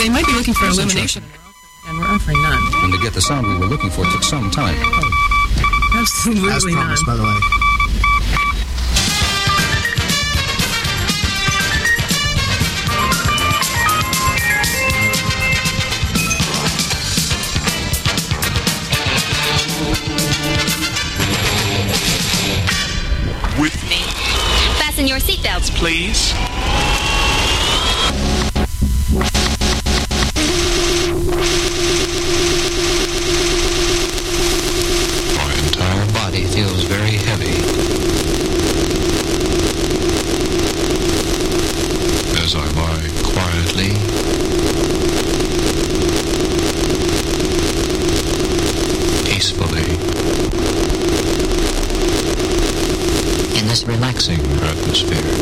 They might be looking for illumination, and we're offering none. And to get the sound we were looking for took some time. Absolutely as promised, by the way. With me. Fasten your seatbelts, please. My entire body feels very heavy. As I lie quietly, peacefully, in this relaxing atmosphere.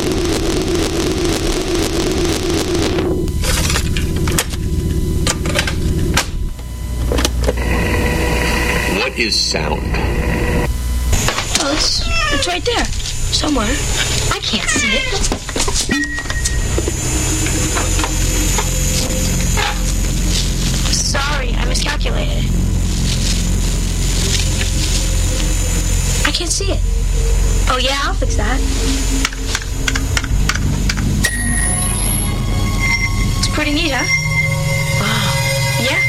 What is sound? Oh, it's right there. Somewhere. I can't see it. Sorry, I miscalculated. I can't see it. Oh, yeah, I'll fix that. It's pretty neat, huh? Wow. Yeah?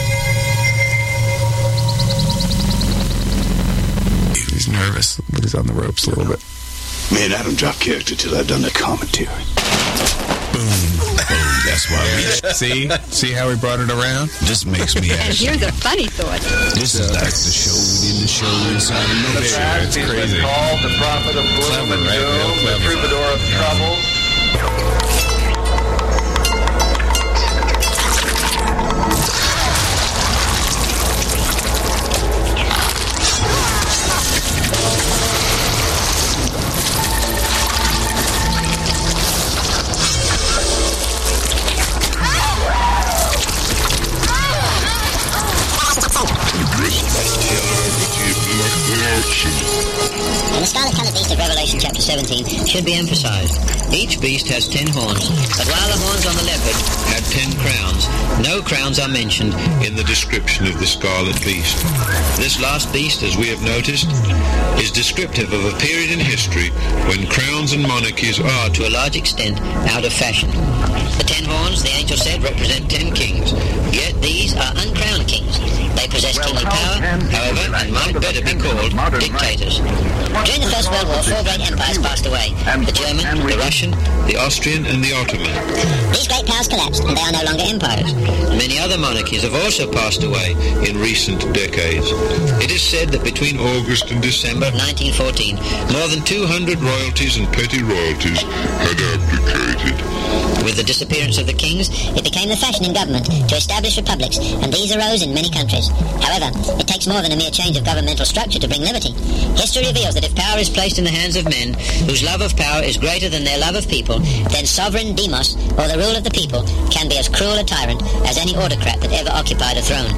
He's nervous, but he's on the ropes a little bit. Me and Adam drop character till I've done the commentary. Boom. That's why we... See how we brought it around? Just makes me And here's a funny thought. This is like the show within the show inside another show. It's crazy. Called the prophet of gloom and doom, the troubadour of trouble. And the scarlet-colored beast of Revelation chapter 17 should be emphasized. Each beast has 10 horns, but while the horns on the leopard had 10 crowns, no crowns are mentioned In the description of the scarlet beast. This last beast, as we have noticed, is descriptive of a period in history when crowns and monarchies are, to a large extent, out of fashion. The 10 horns, the angel said, represent 10 kings. Yet these are uncrowned kings. They possess kingly power, however, and might better be called dictators. During the First World War, 4 great empires passed away. The German, the Russian, The Austrian and the Ottoman. these great powers collapsed, and they are no longer empires. Many other monarchies have also passed away In recent decades. It is said that between August and December 1914, more than 200 royalties and petty royalties had abdicated. with the disappearance of the kings, it became the fashion in government to establish republics, and these arose in many countries. However, it takes more than a mere change of governmental structure to bring liberty. History reveals that if power is placed in the hands of men whose love of power is greater than their love of people, then sovereign demos, or the rule of the people, can be as cruel a tyrant as any autocrat that ever occupied a throne.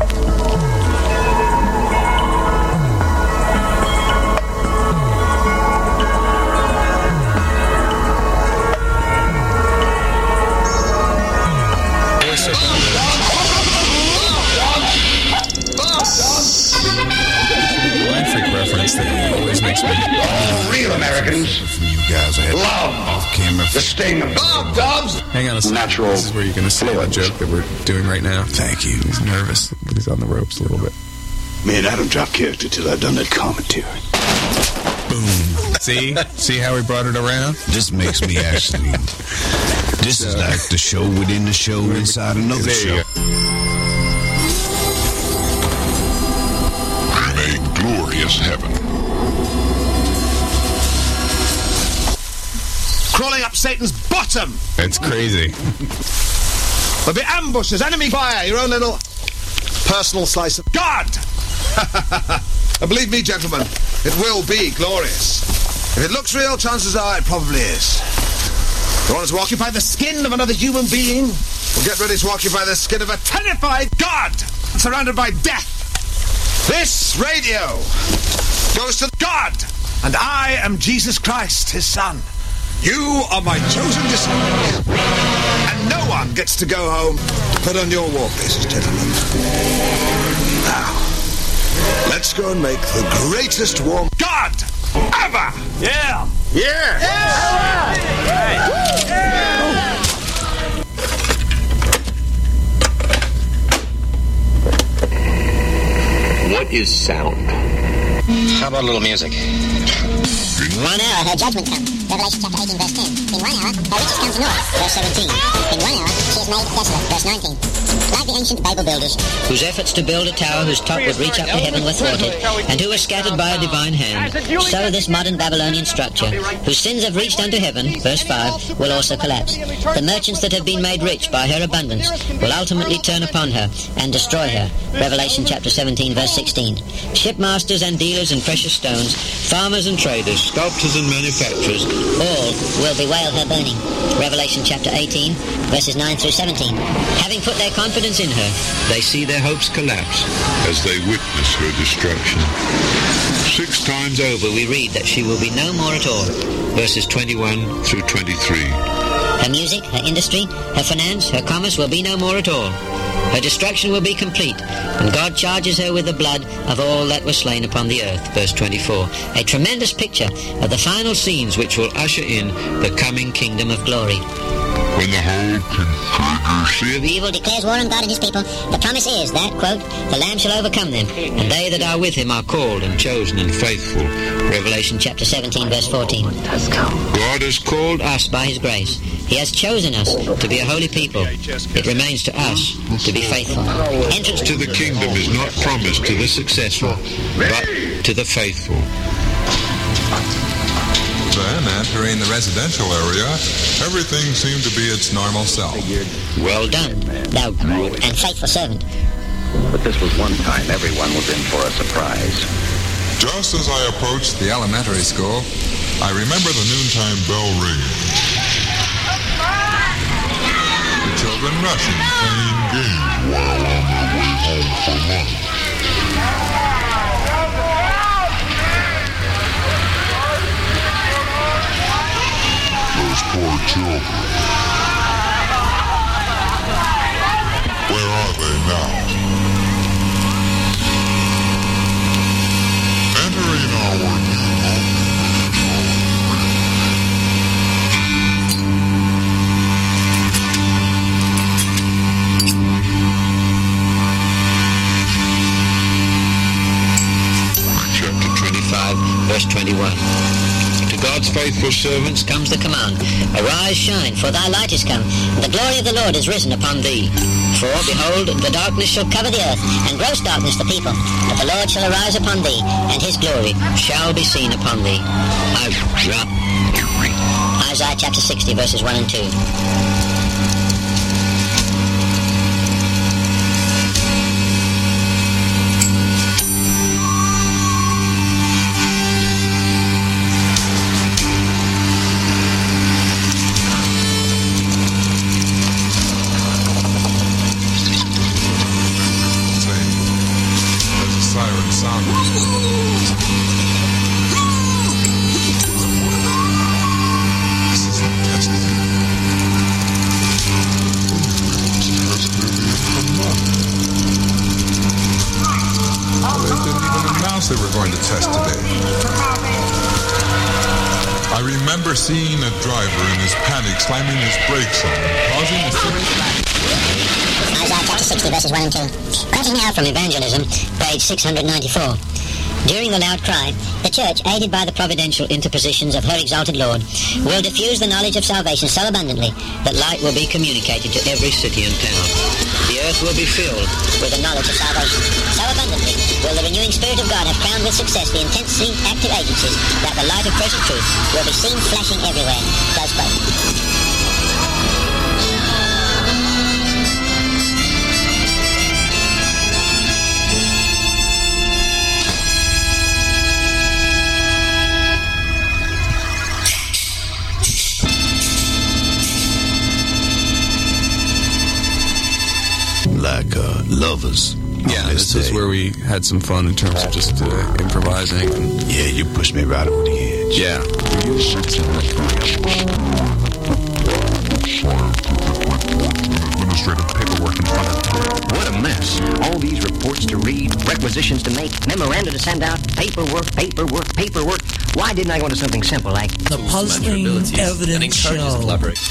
Reference that always makes me Real Americans from you guys. I had love off camera. the sting of Dubs. Hang on a second. Natural This is where you're going to see the joke that we're doing right now. Thank you. He's nervous, but he's on the ropes a little bit. Me and Adam drop character till I've done that commentary. Boom. See how we brought it around? This makes me actually... This is like the show within the show inside another show. in a glorious heaven. Crawling up Satan's bottom. It's crazy. There'll be ambushes, enemy fire, your own little personal slice of God. And believe me, gentlemen, it will be glorious. If it looks real, chances are it probably is. You want us to occupy the skin of another human being? Well, get ready to occupy the skin of a terrified God surrounded by death. This radio goes to God, and I am Jesus Christ, his son. You are my chosen disciple, and no one gets to go home Put on your war faces, gentlemen. Now, let's go and make the greatest war god ever! Yeah! Yeah! What is sound? How about a little music? In 1 hour, her judgment comes. Revelation chapter 18, verse 10. In 1 hour, her riches come to naught. Verse 17. In 1 hour, she is made desolate. Verse 19. Like the ancient Babel builders, whose efforts to build a tower whose top would reach up to heaven were thwarted, and who were scattered by a divine hand, so this modern Babylonian structure, whose sins have reached unto heaven, verse 5, will also collapse. The merchants that have been made rich by her abundance will ultimately turn upon her and destroy her. Revelation chapter 17, verse 16. Shipmasters and dealers in precious stones, farmers and traders, sculptors and manufacturers, all will bewail her burning. Revelation chapter 18, verses 9 through 17. Having put their confidence in her, they see their hopes collapse as they witness her destruction. 6 times over we read that she will be no more at all. Verses 21 through 23. Her music, her industry, her finance, her commerce will be no more at all. Her destruction will be complete, and God charges her with the blood of all that were slain upon the earth. Verse 24. A tremendous picture of the final scenes which will usher in the coming kingdom of glory. When the whole confederacy of evil declares war on God and his people, the promise is that, quote, the Lamb shall overcome them, and they that are with him are called and chosen and faithful. Revelation chapter 17, verse 14. God has called us by his grace. He has chosen us to be a holy people. It remains to us to be faithful. Entrance to the kingdom is not promised to the successful, but to the faithful. Then, entering the residential area, everything seemed to be its normal self. Well done, thou good and faithful servant. But this was one time everyone was in for a surprise. Just as I approached the elementary school, I remember the noontime bell ringing. The children rushing, playing games while on their way home for lunch. Those poor children. Where are they now? Entering our new home. Chapter 25, verse 21. God's faithful servants comes the command, arise, shine, for thy light is come, and the glory of the Lord is risen upon thee. For, behold, the darkness shall cover the earth, and gross darkness the people. But the Lord shall arise upon thee, and his glory shall be seen upon thee. Isaiah chapter 60, verses 1 and 2. They were going to test today. I remember seeing a driver in his panic slamming his brakes on and causing a Isaiah chapter 60, verses 1 and 2. Quoting now from Evangelism, page 694. During the loud cry, the Church, aided by the providential interpositions of her exalted Lord, will diffuse the knowledge of salvation so abundantly that light will be communicated to every city and town. The earth will be filled with the knowledge of salvation. So abundantly will the renewing Spirit of God have crowned with success the intensely active agencies that the light of present truth will be seen flashing everywhere. Close quote. Like lovers. Yeah, this is where we had some fun in terms of just improvising. Yeah, you pushed me right over the edge. Yeah. Administrative paperwork and requisitions to make, memoranda to send out, paperwork. Why didn't I go to something simple like the Puzzling Evidence Show?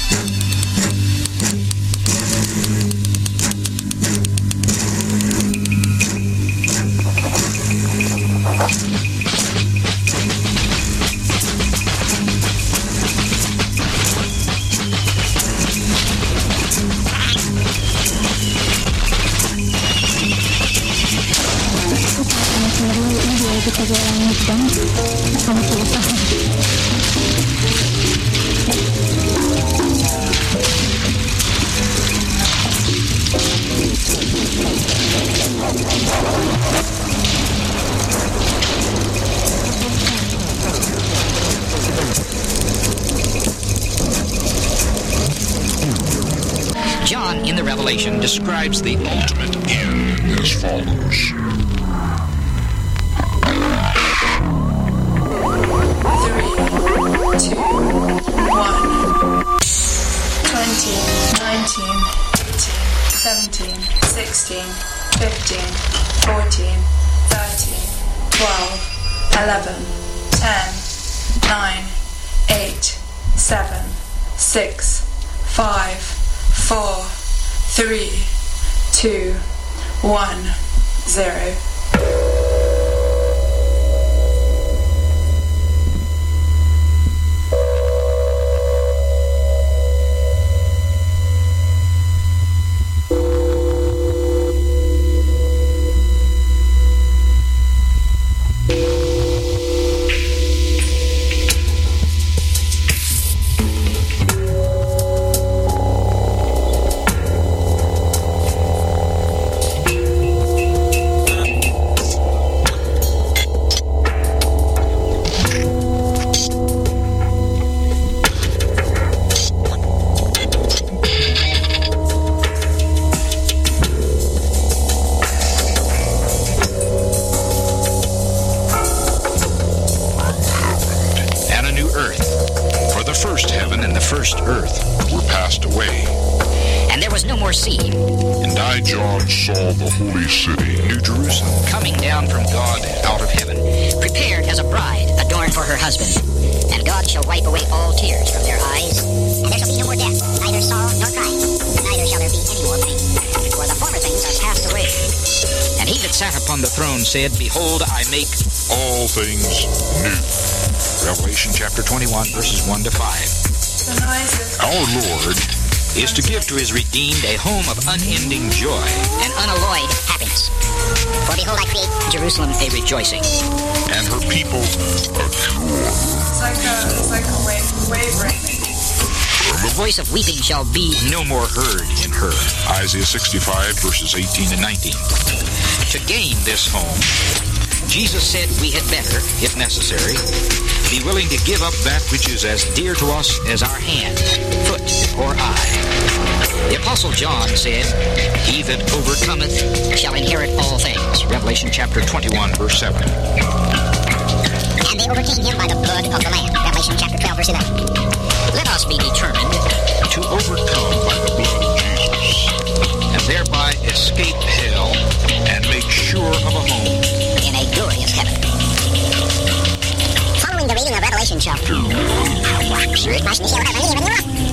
John, in the Revelation, describes the ultimate end as follows. 3, 2, 1. 20, 19, 18, 17, 16, 15, 14, 13, 12, 11, 10, 9, 8, 7, 6, 5, 4, 3, 2, 1, 0. Said, "Behold, I make all things new." Revelation chapter 21, verses 1 to 5. Our Lord is to give to his redeemed a home of unending joy and unalloyed happiness. For behold, I create Jerusalem a rejoicing, and her people a joy. It's like a wavering. The voice of weeping shall be no more heard in her. Isaiah 65, verses 18 and 19. To gain this home, Jesus said we had better, if necessary, be willing to give up that which is as dear to us as our hand, foot, or eye. The Apostle John said, "He that overcometh shall inherit all things." Revelation chapter 21, verse 7. And they overcame him by the blood of the Lamb. Revelation chapter 12, verse 11. Let us be determined to overcome by the blood of Jesus, and thereby escape hell and make sure of a home in a glorious heaven. Following the reading of Revelation chapter 2.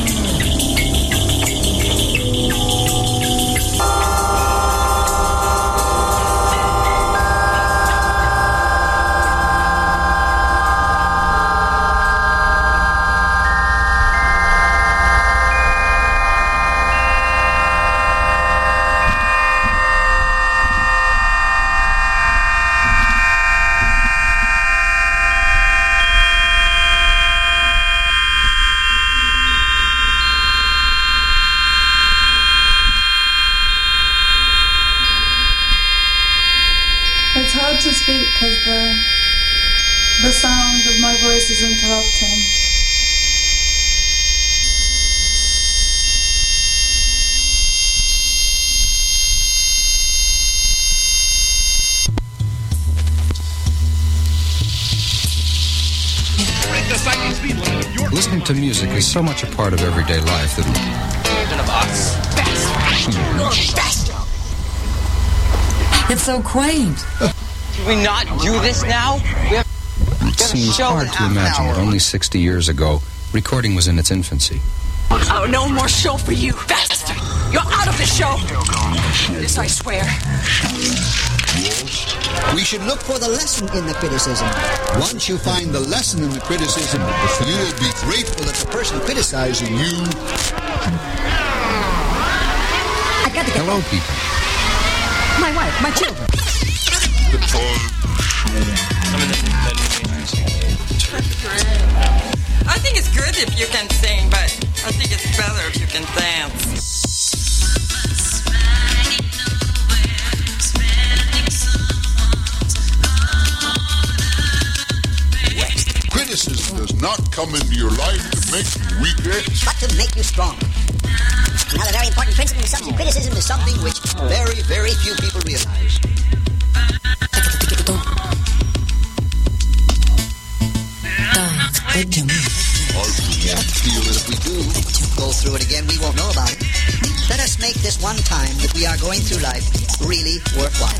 It's hard to speak because the sound of my voice is interrupting. Listening to music is so much a part of everyday life that It's so quaint. Can we not do this now? It seems hard to imagine that only 60 years ago, recording was in its infancy. Oh, no more show for you, bastard! You're out of the show! This I swear. We should look for the lesson in the criticism. Once you find the lesson in the criticism, you will be grateful that the person criticizing you... Hello, people. My wife, my children. I think it's good if you can sing, but I think it's better if you can dance. Criticism does not come into your life to make you weaker, but to make you stronger. Another very important principle in subject criticism is something which very, very few people realize. I feel that if we do go through it again, we won't know about it. Let us make this one time that we are going through life really worthwhile.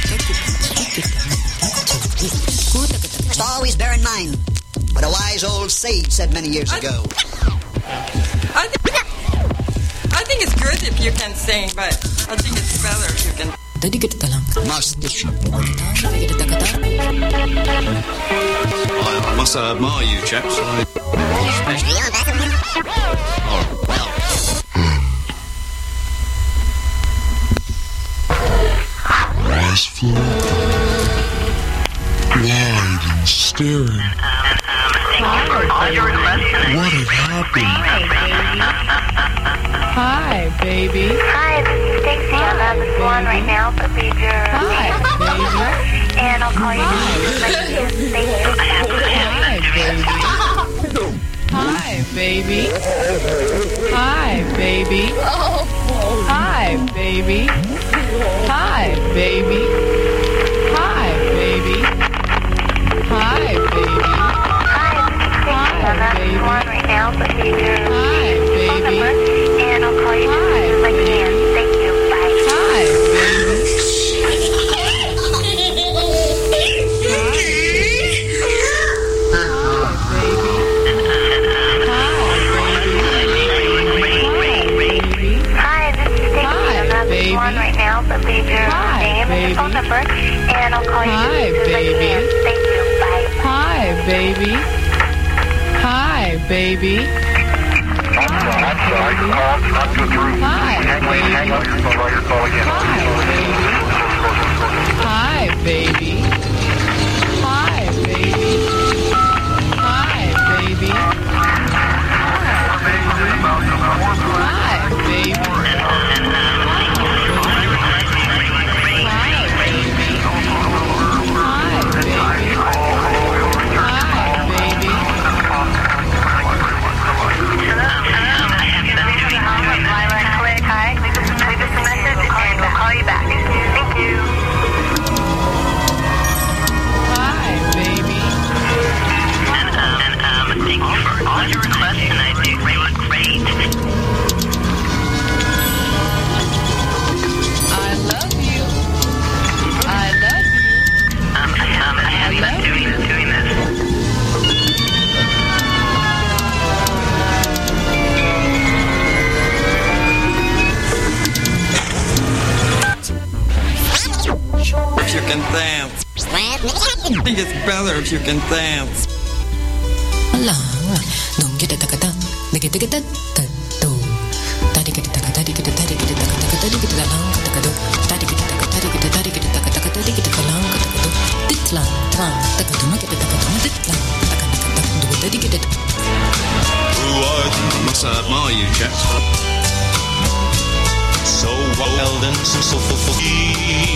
Must always bear in mind what a wise old sage said many years ago. I think it's good if you can sing, but I think it's better if you can. Must. I must admire you, chaps. restful, wide and staring. What had happened? Hi, baby. Hi, this is Stacy. I'm at this one right now, procedure. Hi, baby. And I'll call you later. Thank you. Hi, baby. Hi, baby. Hi, baby. Hi, baby. Hi, baby. Hi, baby. I'm at this one right now, procedure. Hi, baby. And I'll call you as I can. Thank you. Bye. Hi, baby. One right now, procedure. Name and your phone number, and I'll call you as soon as I can. Thank you. Bye. Hi, baby. Hi, baby. I'm sorry, call not go through. Hi, baby. Hang up your phone while you're calling in. Hi, baby. Hi, baby. Hi, baby. Hi, baby. If you can dance. I think it's better if you can dance. I must admire you, chaps. So wild and so free.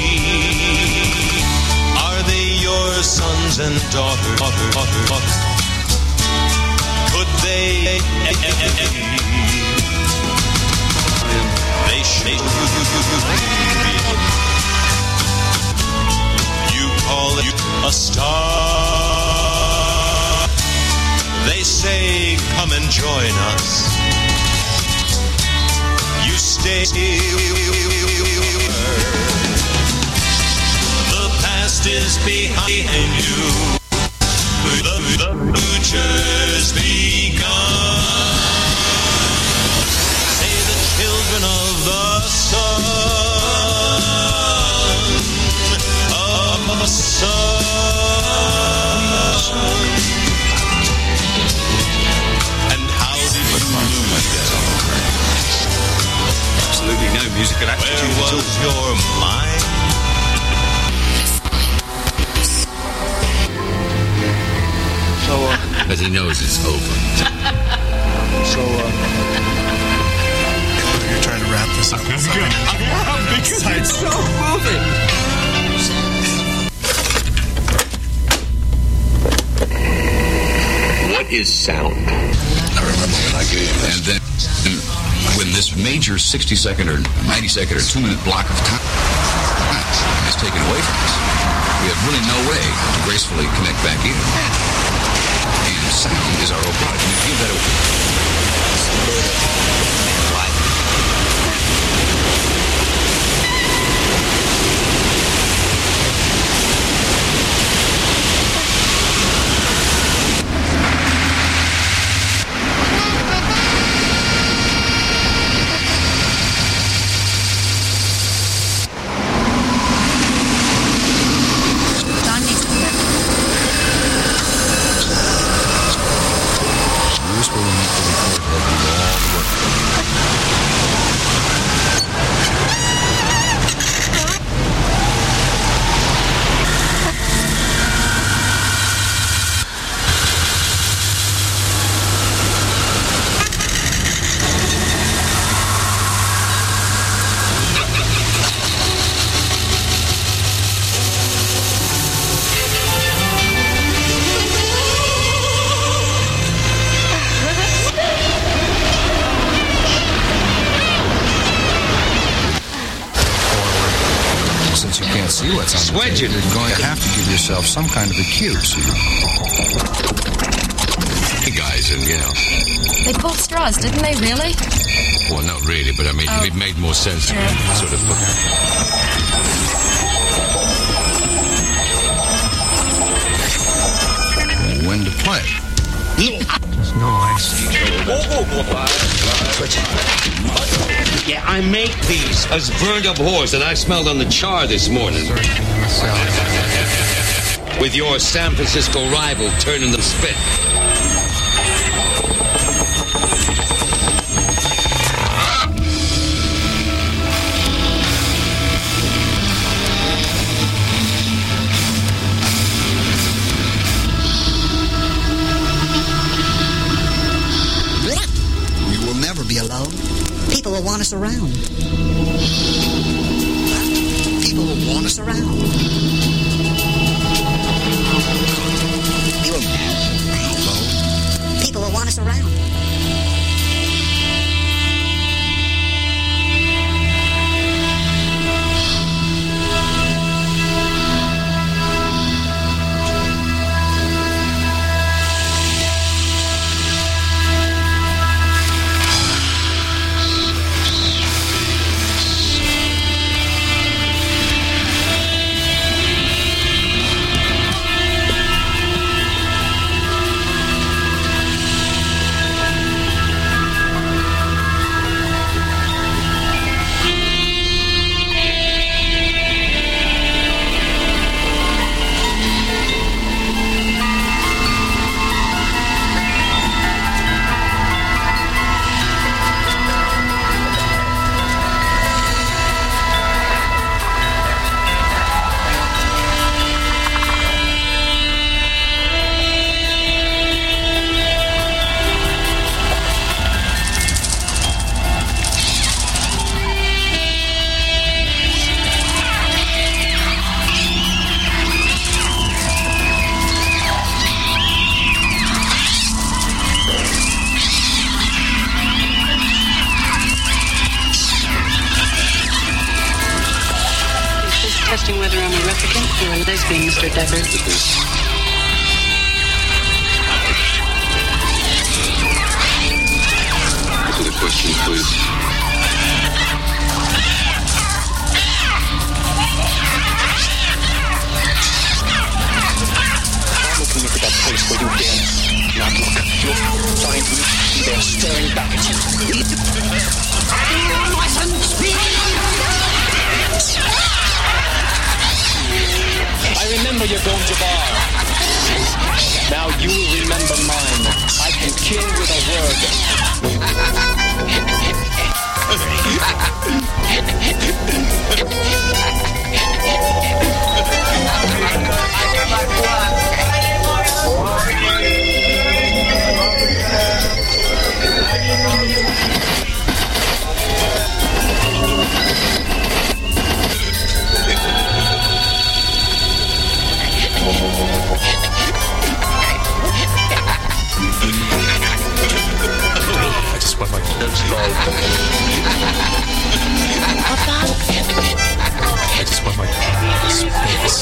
Are they your sons and daughters? Could they? They should. You call it a star. They say, come and join us. You stay. behind you. The future's begun. Say the children of the sun, of the sun. And how did you absolutely no musical aptitude at all. Where was your mind? So, but he knows it's over. So, you're trying to wrap this up. Because it's so moving. What is sound? I remember when I gave this. And then when this major 60-second or 90-second or 2-minute block of time is taken away from us, we have really no way to gracefully connect back in. And sound is our open. You give that open. You're going to have to give yourself some kind of a cue. Hey guys, and they pulled straws, didn't they? Really? Well, not really, but I mean, it made more sense to sort of. When to play. There's no ice. Yeah, I make these as burned up horse that I smelled on the char this morning. With your San Francisco rival turning the spit. People will want us around. People will want us around. People will want us around. Testing whether I'm a replicant or a lesbian, Mr. Decker. Answer the question, please. They're staring back at you. I remember your Gonja bar. Now you remember mine. I can kill with a word. I just want my face. I just want my space.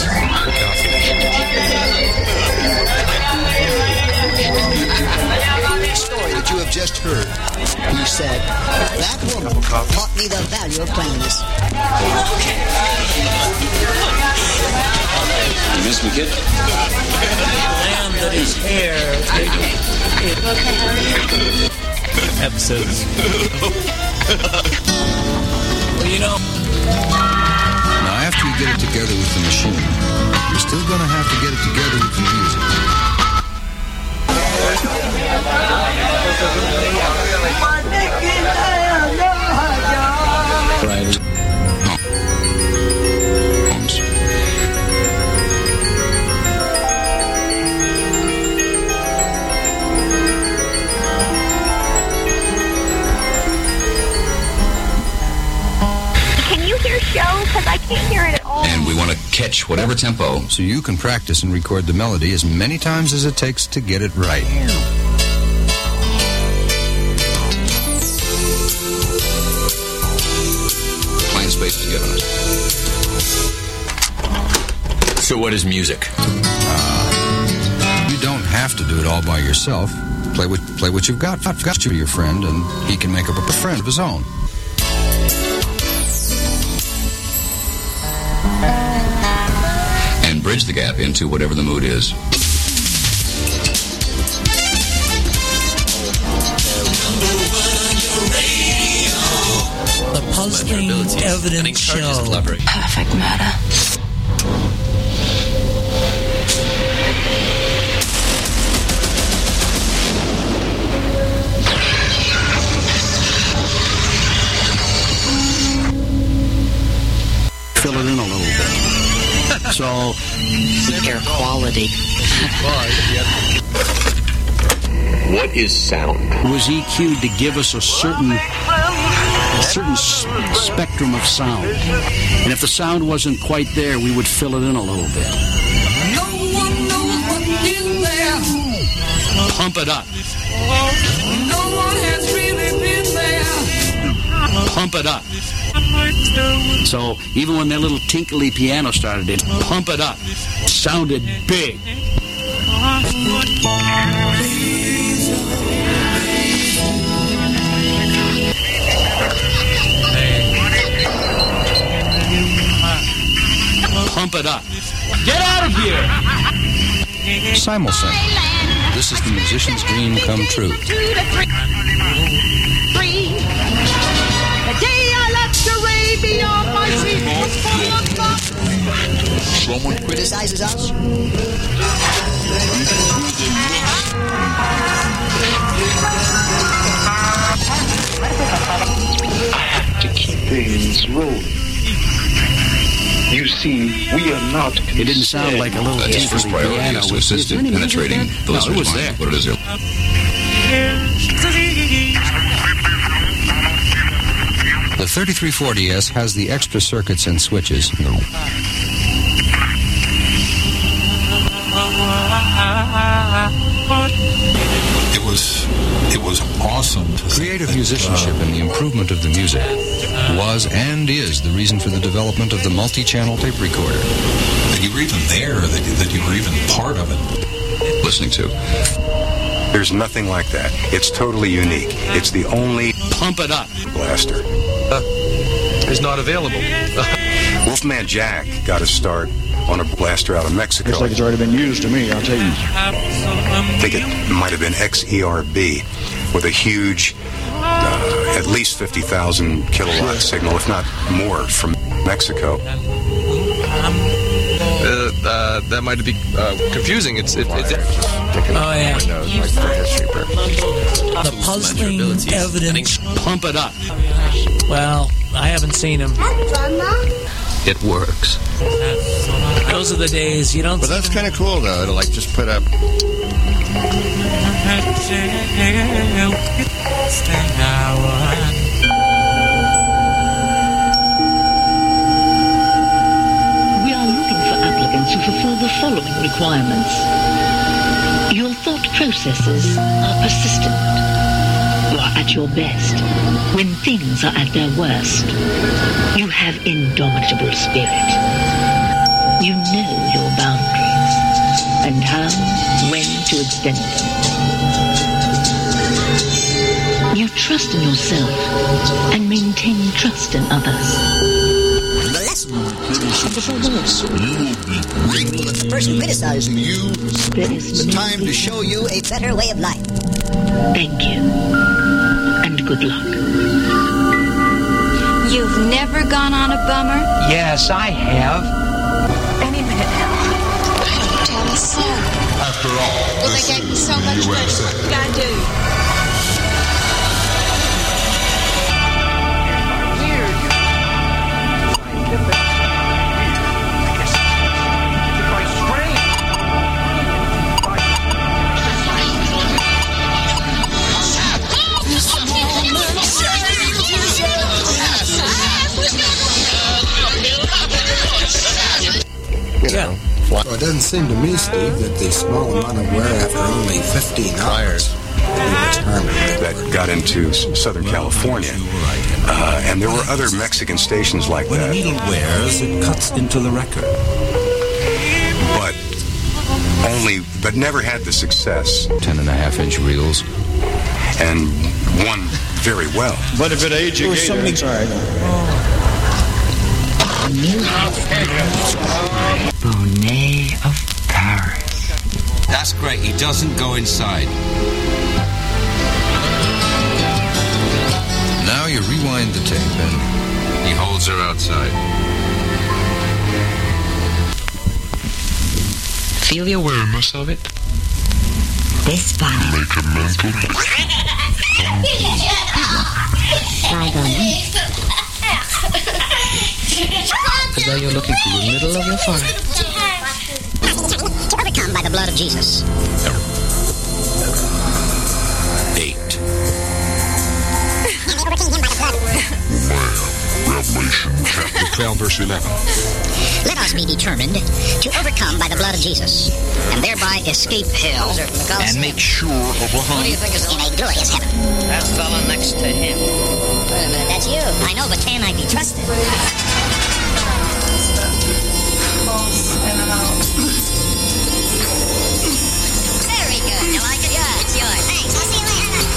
The story that you have just heard, he said, that woman taught me the value of plainness. You miss me, kid? Lamb that is hair. Episodes. Well, you know. Now, after you get it together with the machine, you're still going to have to get it together with the music. Right. Can you hear show? Because I can't hear it at all. And we want to catch whatever tempo. So you can practice and record the melody as many times as it takes to get it right. Playing space is given us. So what is music? You don't have to do it all by yourself. Play what you've got. I've got you, your friend, and he can make up a friend of his own. And bridge the gap into whatever the mood is. The Puzzling Evidence Show. Perfect murder. Fill it in a little bit. So, Air quality. What is sound? Was EQ'd to give us a certain spectrum of sound. And if the sound wasn't quite there, we would fill it in a little bit. No one knows what is there. Pump it up. No one has really been there. Pump it up. So even when that little tinkly piano started, it pump it up. Sounded big. Pump it up. Get out of here! Simulsync. This is the musician's dream come true. The day I left Arabia, my seat was full of fun. someone criticizes us, I have to keep things rolling. You see, we are not. It didn't sound like a little His first priority is to assist in penetrating the listener's mind. What it is. The 3340S has the extra circuits and switches. It was awesome to see. Creative musicianship and the improvement of the music was and is the reason for the development of the multi-channel tape recorder. That you were even there, that you were even part of it. Listening to. There's nothing like that. It's totally unique. It's the only pump it up blaster. Is not available. Wolfman Jack got a start on a blaster out of Mexico. Looks like it's already been used to me, I'll tell you. I think it might have been XERB. with a huge, at least 50,000 kilowatt signal, if not more, from Mexico. That might be confusing. It's oh yeah. The puzzling evidence. Pump it up. Well, I haven't seen him. It works. Those are the days you don't. But that's kind of cool, though, to like just put up. We are looking for applicants who fulfill the following requirements. Your thought processes are persistent. You are at your best when things are at their worst. You have indomitable spirit. You know your boundaries and how, when to extend them. You trust in yourself and maintain trust in others. The lesson. And before this, you will be grateful that the person criticizing you is the time to show you a better way of life. Thank you. And good luck. You've never gone on a bummer? Yes, I have. Any minute now. Tell us so. After all, Well, they gave me so much money. What did I do? Well, it doesn't seem to me, Steve, that the small amount of wear after only 15 hours that got into Southern California. And there were other Mexican stations like that. When a needle wears, it cuts into the record. But never had the success. 10.5-inch reels. And won very well. But if it age you Bonnet of Paris. That's great. He doesn't go inside. Now you rewind the tape and he holds her outside. Feel the awareness of it. This body. Make a mental. As though you're looking through the middle of your forehead. To overcome by the blood of Jesus. 8. Overcame him by the blood. Revelation chapter 12, verse 11. Let us be determined to overcome by the blood of Jesus, and thereby escape hell. And make sure of a home. In a glorious heaven. That fella next to him. Wait a minute, that's you. I know, but can I be trusted? Very good. You like it? Yeah, it's yours. Thanks. I'll see you later.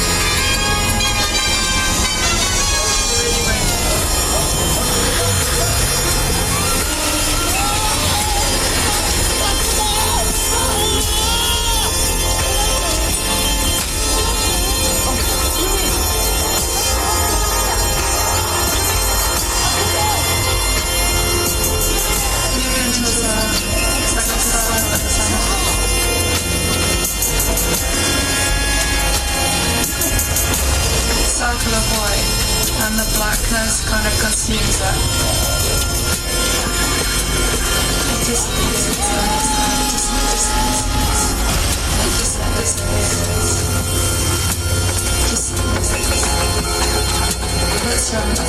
Circle of white, and the blackness kind of consumes it. It dissipates itself. Let's run that.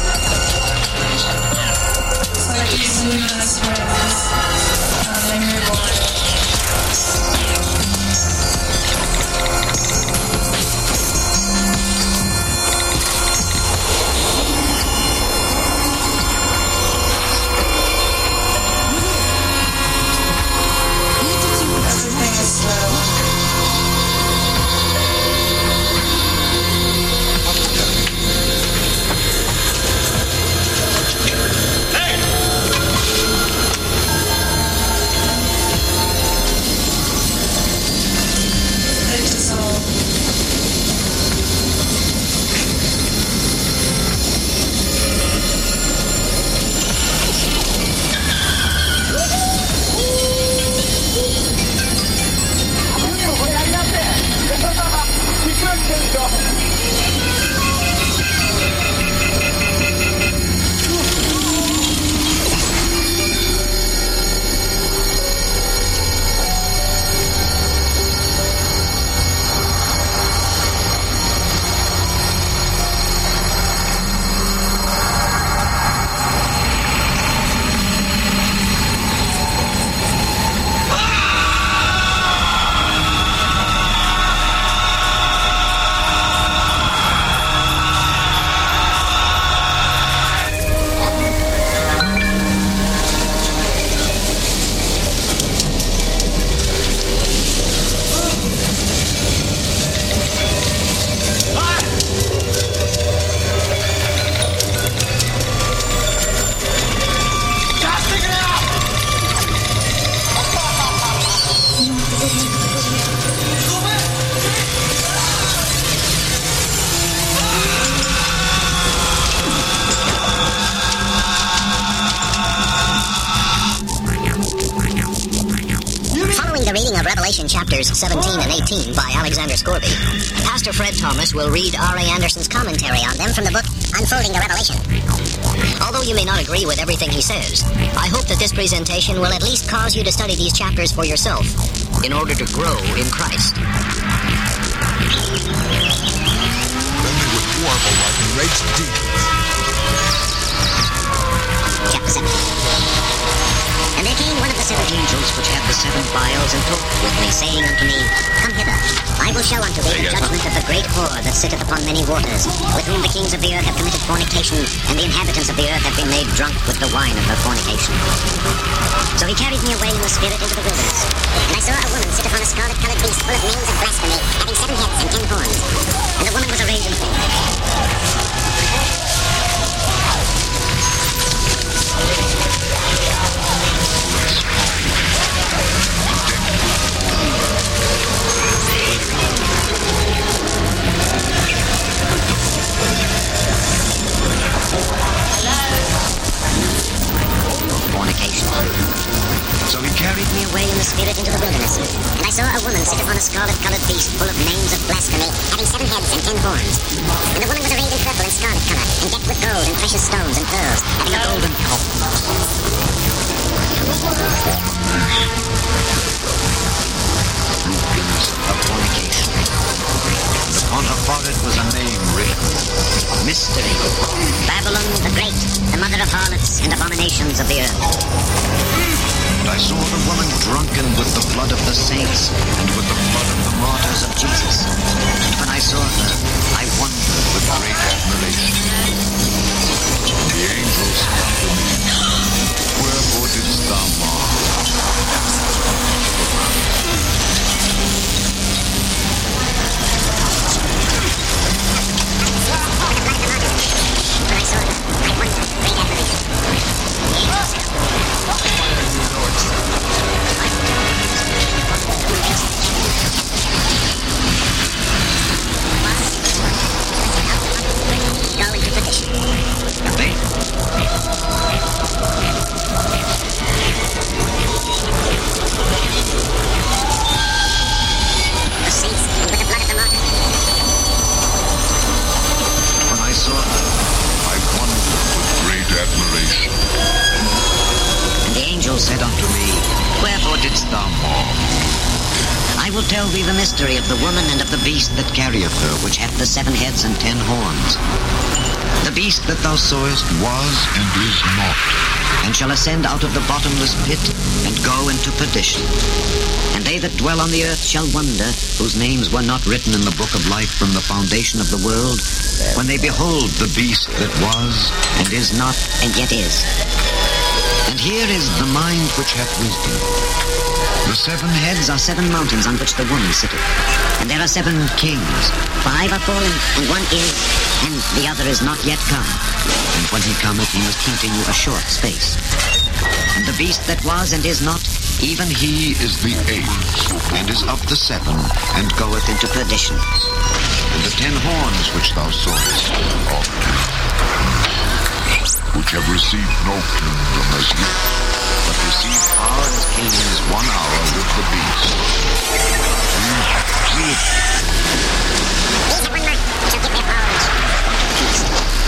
So like luminous rays, they move chapters 17 and 18 by Alexander Scorby. Pastor Fred Thomas will read R.A. Anderson's commentary on them from the book Unfolding the Revelation. Although you may not agree with everything he says, I hope that this presentation will at least cause you to study these chapters for yourself in order to grow in Christ. Then they would warble like enraged demons. Chapter 17. And there came one of the 7 angels which had the 7 vials, and talked with me, saying unto me, Come hither, I will show unto thee the judgment of the great whore that sitteth upon many waters, with whom the kings of the earth have committed fornication, and the inhabitants of the earth have been made drunk with the wine of her fornication. So he carried me away in the spirit into the wilderness. And I saw a woman sit upon a scarlet-colored beast, full of names of blasphemy, having 7 heads and 10 horns. And the woman was arrayed in gold. Fornication. So he carried me away in the spirit into the wilderness, and I saw a woman sit upon a scarlet-colored beast, full of names of blasphemy, having 7 heads and 10 horns. And the woman was arrayed in purple and scarlet color, and decked with gold and precious stones and pearls, having a golden cup. Of fornication. And upon her forehead was a name written, Mystery, Babylon the Great, the mother of harlots and abominations of the earth. And I saw the woman drunken with the blood of the saints, and with the blood of the martyrs of Jesus. And when I saw her, I wondered with great admiration. The angel said unto me, Wherefore didst thou marvel? Tell thee the mystery of the woman and of the beast that carrieth her, which hath the 7 heads and 10 horns. The beast that thou sawest was and is not, and shall ascend out of the bottomless pit, and go into perdition. And they that dwell on the earth shall wonder, whose names were not written in the book of life from the foundation of the world, when they behold the beast that was, and is not, and yet is. And here is the mind which hath wisdom. The 7 heads are 7 mountains on which the woman sitteth. And there are 7 kings. 5 are fallen, and 1 is, and the other is not yet come. And when he cometh, he must continue a short space. And the beast that was and is not, even he is the 8th, and is of the 7, and goeth into perdition. And the 10 horns which thou sawest are 10, which have received no kingdom as yet, but receive power as kings 1 hour with the beast. These have 1 month, shall give their powers unto the beast.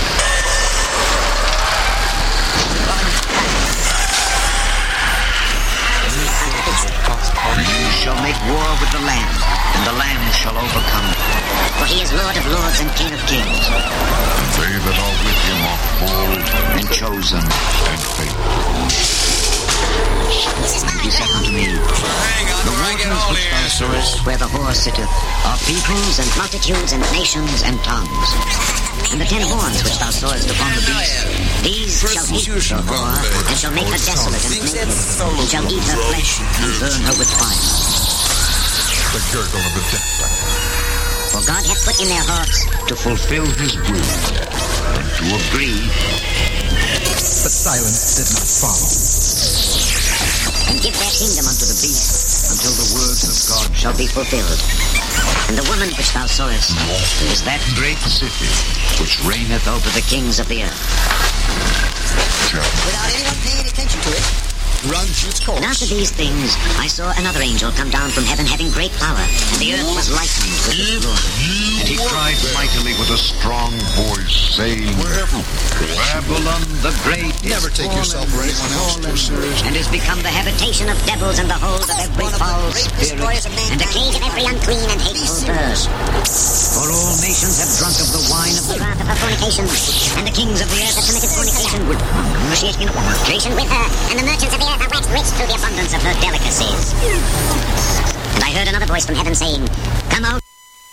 He shall make war with the Lamb, and the Lamb shall overcome. For he is Lord of lords and King of kings. And they that are with him are called, and chosen, and faithful. And he said unto me, The waters which thou sawest, where the whore sitteth, are peoples, and multitudes, and nations, and tongues. And the 10 horns which thou sawest upon the beast, these shall eat the whore, and shall make her desolate and naked, and shall eat her flesh, and burn her with fire. The gurgle of the death rattle. For God hath put in their hearts to fulfill his will, and to agree. But silence did not follow. And give their kingdom unto the beast, until the words of God shall be fulfilled. And the woman which thou sawest is that great city, which reigneth over the kings of the earth. Without anyone paying attention to it, runs its course. And after these things, I saw another angel come down from heaven having great power, and the earth was lightened with his glory. And he cried mightily with a strong voice, saying, Babylon the Great Never take yourself or anyone else too seriously. And is become the habitation of devils and the hold of every foul spirit, and the cage of every unclean and hateful bird. For all nations have drunk of the wine of the wrath of her fornication, and the kings of the earth have committed fornication with her, and the merchants of the earth are waxed rich through the abundance of her delicacies. And I heard another voice from heaven saying, Come out.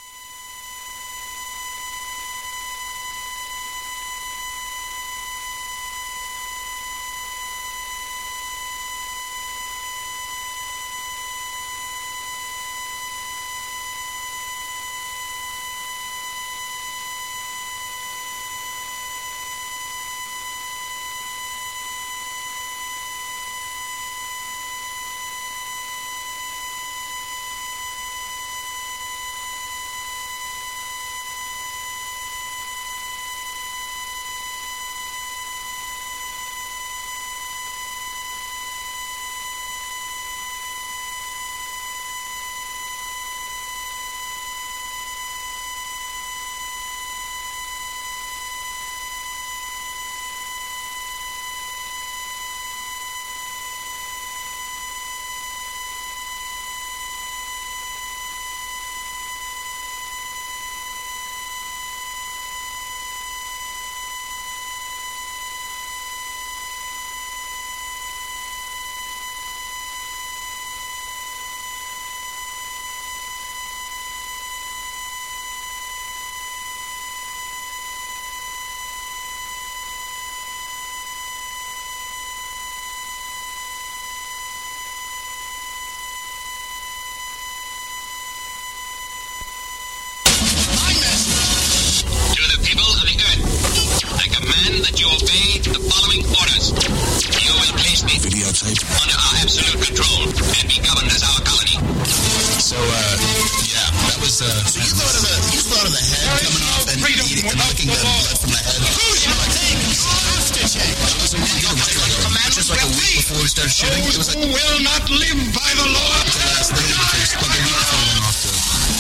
That you obey the following orders. You will place me videotape under our absolute control and be governed as our colony. So, yeah, that was, so you thought of the head coming off and eating and licking the blood from the head? Just like a week before we started shooting. It was like, who will not live by the law? Like a week before we went off to...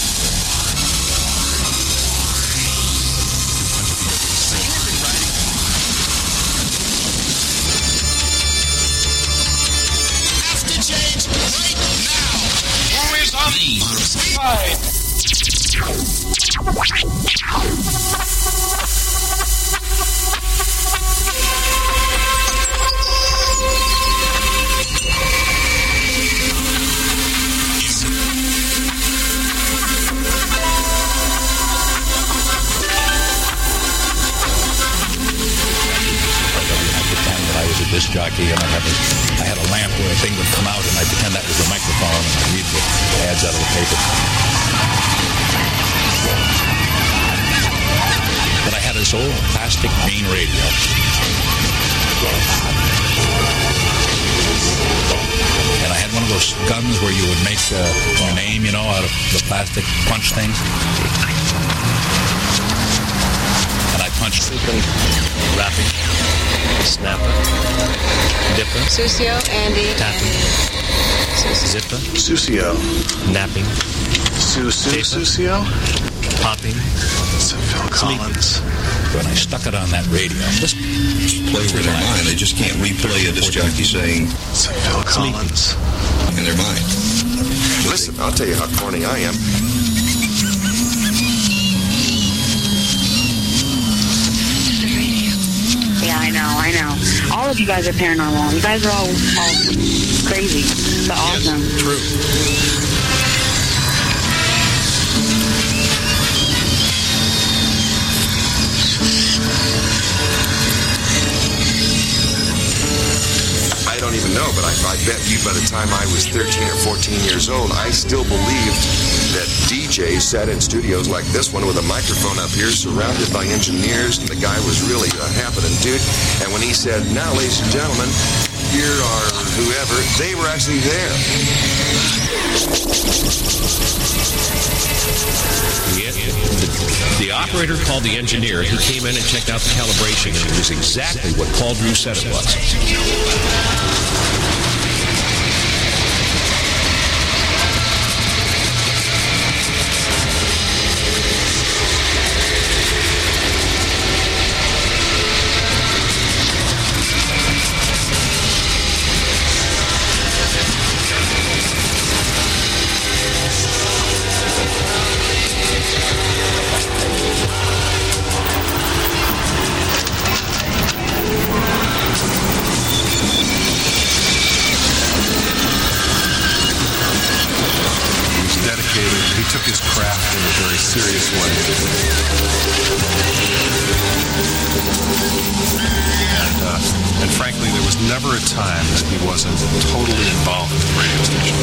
Disc jockey, and I had a lamp where a thing would come out, and I pretend that was a microphone, and I'd read the ads out of the paper. But I had this old plastic green radio. And I had one of those guns where you would make your name, you know, out of the plastic punch things. And I punched wrapping. Snapper, dipper, Susio, Andy, tapping, zipper, Susio, napping, Susio, popping, Phil Collins. When I stuck it on that radio, just play with their mind. They just can't replay a disc jockey saying Phil Collins in their mind. Listen, I'll tell you how corny I am. Yeah, I know. All of you guys are paranormal. You guys are all crazy. But awesome. Yes, true. I don't even know, but I bet you by the time I was 13 or 14 years old, I still believed that DJs sat in studios like this one with a microphone up here surrounded by engineers, and the guy was really a happening dude. And when he said, now, ladies and gentlemen, here are whoever, they were actually there. The operator called the engineer. He came in and checked out the calibration, and it was exactly what Paul Drew said it was. in a very serious way. And frankly, there was never a time that he wasn't totally involved with the radio station.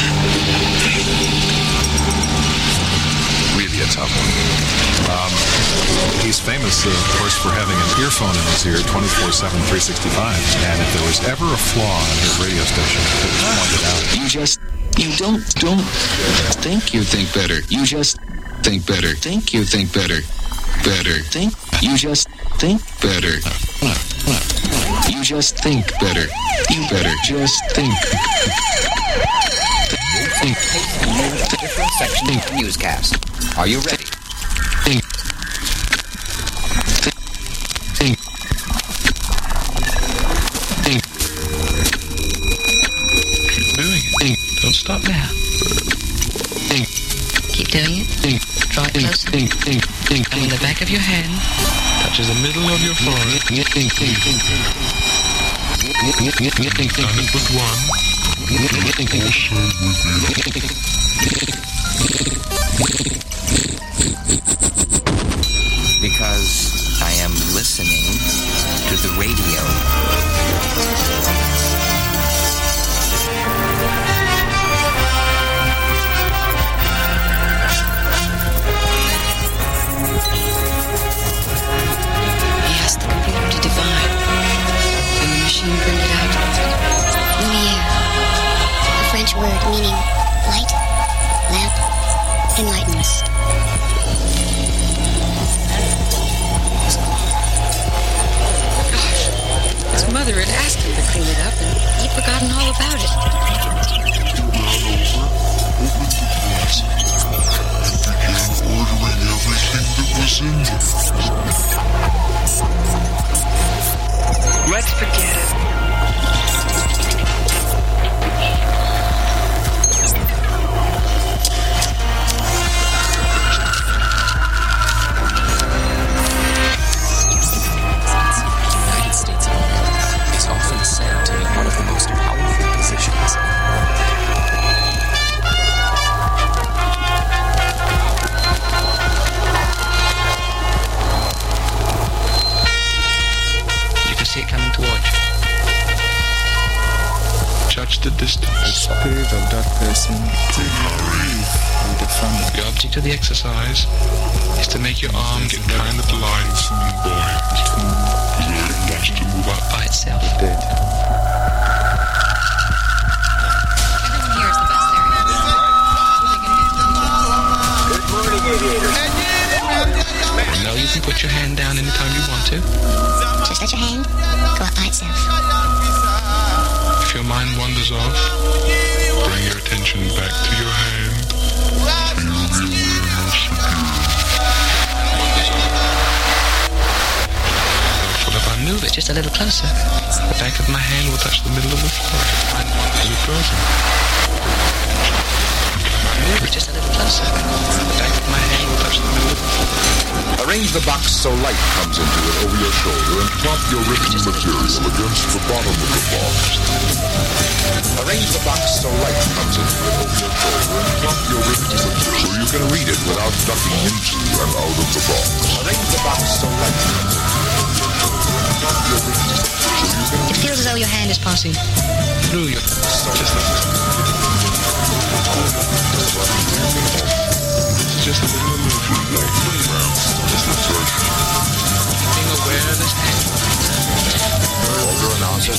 Really a tough one. He's famous, of course, for having an earphone in his ear 24/7, 365. And if there was ever a flaw in his radio station, it was pointed out. You don't think you think better. You just think better. Think you think better. Better. Think. You just think better. You just think better. You better just think. Think. Different section of the newscast. Are you ready? Think. Think. Think. Keep doing it. Think. Don't stop now. Think. Keep doing it. Think. Draw it closer. Think. And in the back of your hand touches the middle of your forehead. Think. Done it with one. Because I am listening to the radio. He asked the computer to divide, and the machine printed out lumiere, a French word meaning light, lamp, enlightens. Gosh, his mother had asked him to clean it up, and he'd forgotten all about it. Let's forget it. United States of America is often said to be one of the most powerful positions. See it coming towards you. Judge the distance. The spirit of that person and the family. The object of the exercise is to make your arm get kind of light and buoyant. To move up by itself. Dead. Everyone here is the best area. Good morning, aviator. You know you can put your hand down anytime you want to. Just let your hand go up by itself. If your mind wanders off, bring your attention back to your hand. What if I move it just a little closer? The back of my hand will touch the middle of the forehead. Is it frozen? Move it just a little closer. The back of my hand will touch the middle of the forehead. Arrange the box so light comes into it over your shoulder and prop your written material against the bottom of the box. Arrange the box so light comes into it over your shoulder and prop your written material so you can read it without ducking into and out of the box. Arrange the box so light comes into it over your shoulder and prop your written material so you can It feels as though your hand is passing through your just a little illusion, like just a version. Being aware of this hand. Vulgar announcers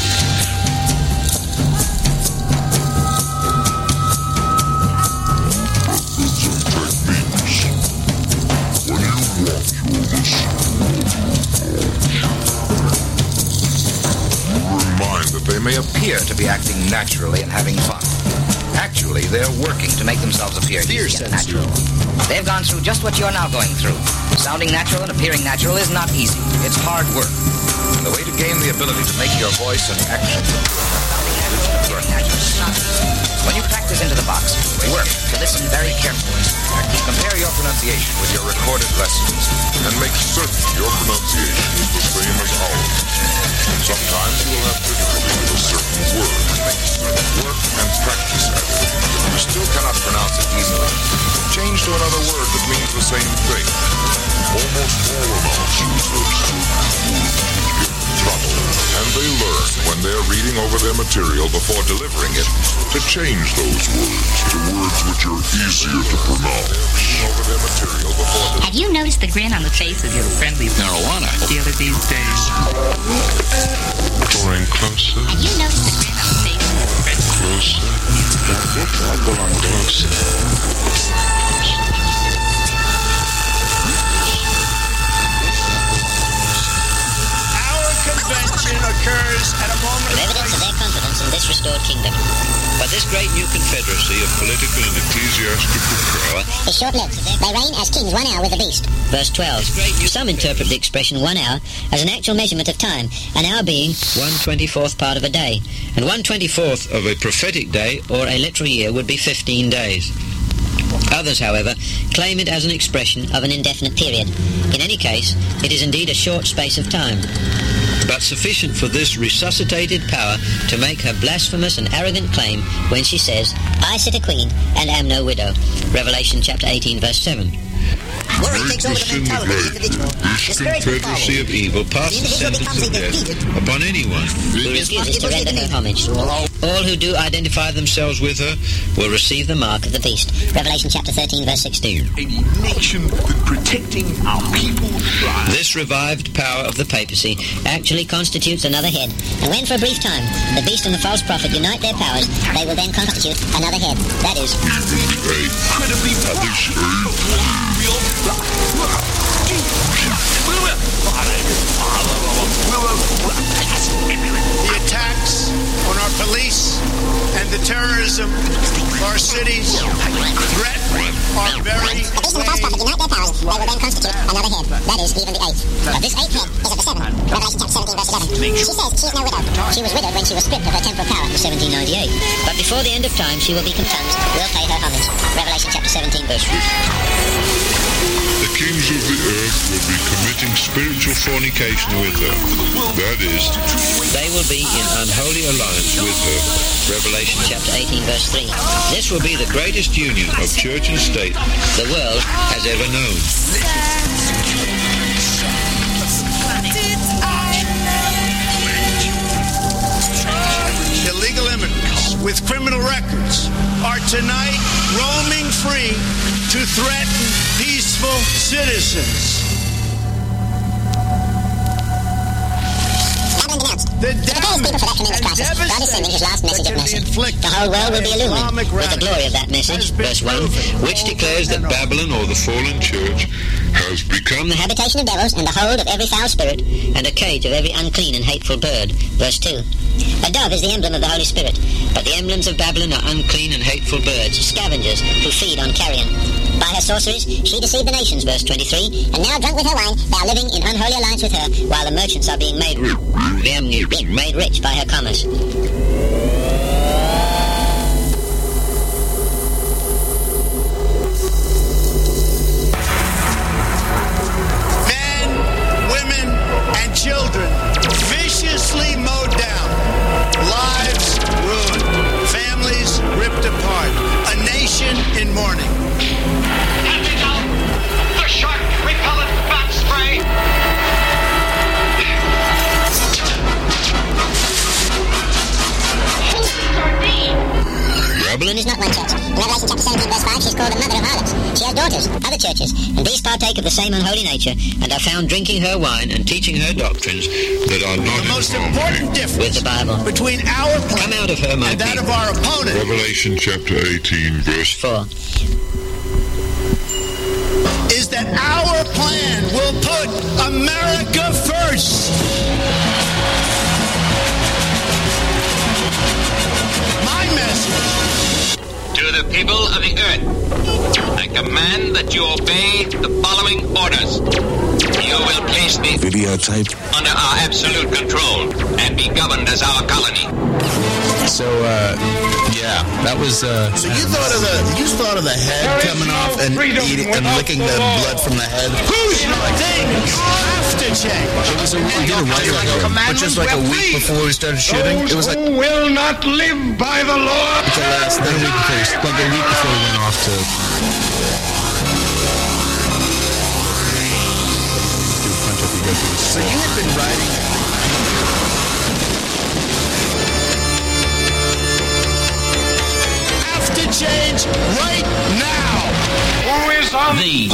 when you want your Remind that they may appear to be acting naturally and having fun. Actually, they're working to make themselves appear easy and natural. They've gone through just what you're now going through. Sounding natural and appearing natural is not easy. It's hard work. And the way to gain the ability to make your voice and action appearing natural is not easy. When you practice into the box, work to listen very carefully. compare your pronunciation pronunciation with your recorded lessons. And make certain your pronunciation is the same as ours. Sometimes you will have difficulty with a certain word. Work and practice at it. You still cannot pronounce it easily. Change to another word that means the same thing. Almost all announcers have certain words get in trouble. And they learn when they're reading over their material before delivering it to change those words to words which are easier to pronounce. Over their material before Have you noticed the grin on the face of your friendly marijuana dealer these days? Drawing closer. Have you noticed the grin on the face of your friendly closer? Closer. Convention occurs at a moment of evidence of their confidence in this restored kingdom. But this great new confederacy of political and ecclesiastical power is short-lived. They reign as kings 1 hour with the beast. Verse 12. Some interpret the expression 1 hour as an actual measurement of time, an hour being 1/24th part of a day, and 1/24th of a prophetic day or a literal year would be 15 days. Others, however, claim it as an expression of an indefinite period. In any case, it is indeed a short space of time, but sufficient for this resuscitated power to make her blasphemous and arrogant claim when she says, I sit a queen and am no widow. Revelation chapter 18, verse 7. Worry takes over the mentality of the individual. This confederacy of evil passes sentence of death upon anyone who refuses to render her homage. All who do identify themselves with her will receive the mark of the beast. Revelation chapter 13, verse 16. A nation protecting our people. This revived power of the papacy actually constitutes another head. And when for a brief time the beast and the false prophet unite their powers, they will then constitute another head. That is incredibly the attacks on our police and the terrorism of our cities threaten our very the beast and the false prophet unite their powers, they will then constitute another head. That is even the eighth. But this eighth head is of the seven. Revelation chapter 17, verse 11. She says she is no widow. She was widowed when she was stripped of her temporal power in 1798. But before the end of time she will be content, will pay her homage. Revelation chapter 17, verse 3. The kings of the earth will be committing spiritual fornication with her. That is, they will be in unholy alliance with her. Revelation chapter 18, verse 3. This will be the greatest union of church and state the world has ever known. Illegal immigrants with criminal records are tonight roaming free to threaten peaceful citizens. The damage and devastation the whole world will be illumined with the glory of that message. Verse 1, which declares that Babylon, or the fallen church, has become the habitation of devils and the hold of every foul spirit and a cage of every unclean and hateful bird. Verse 2. A dove is the emblem of the Holy Spirit, but the emblems of Babylon are unclean and hateful birds, scavengers who feed on carrion. By her sorceries, she deceived the nations, verse 23, and now drunk with her wine, they are living in unholy alliance with her, while the merchants are being made rich by her commerce. Men, women, and children viciously mowed down, lives ruined, families ripped apart, a nation in mourning. Handing out the shark repellent bat spray. Babylon is not one church. In Revelation chapter 17, verse 5, she is called the mother of harlots. She has daughters, other churches, and these partake of the same unholy nature, and are found drinking her wine and teaching her doctrines that are not the most important difference with the Bible between our plan come out of her, my and that of our opponent. Revelation chapter 18, verse 4. Is that our plan will put America first. My message to the people of the earth, I command that you obey the following orders. You will place peace be videotaped under our absolute control and be governed as our colony. So, yeah, that was. So you thought of the head coming off and eating and licking the blood from the head? Who's after change? It was just like a week before we started shooting. It was like Who will not live by the law? the last thing. Like a week before we went off to. So you had been writing. After change right now. Who is on The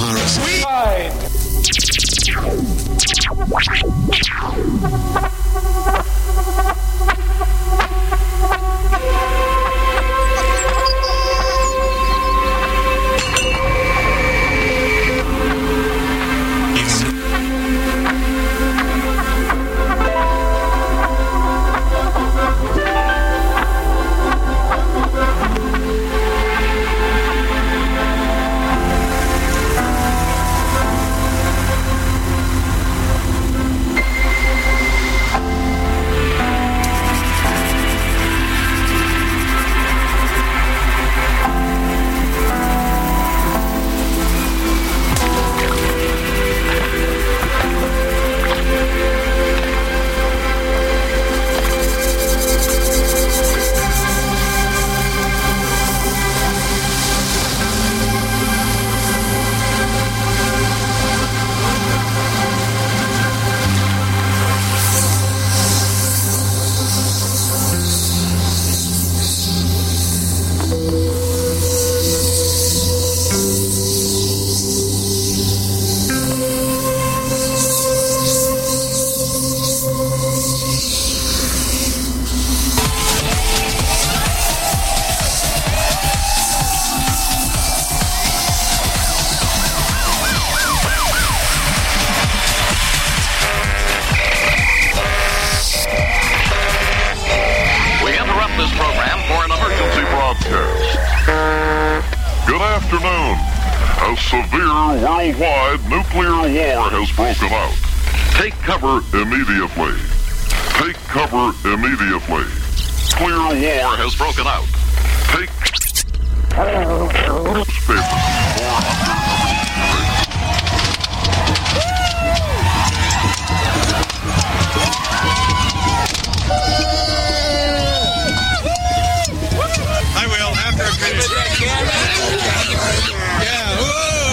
this program for an emergency broadcast. Good afternoon. A severe worldwide nuclear war has broken out. Take cover immediately. Take cover immediately. Nuclear war has broken out. Take... Space 400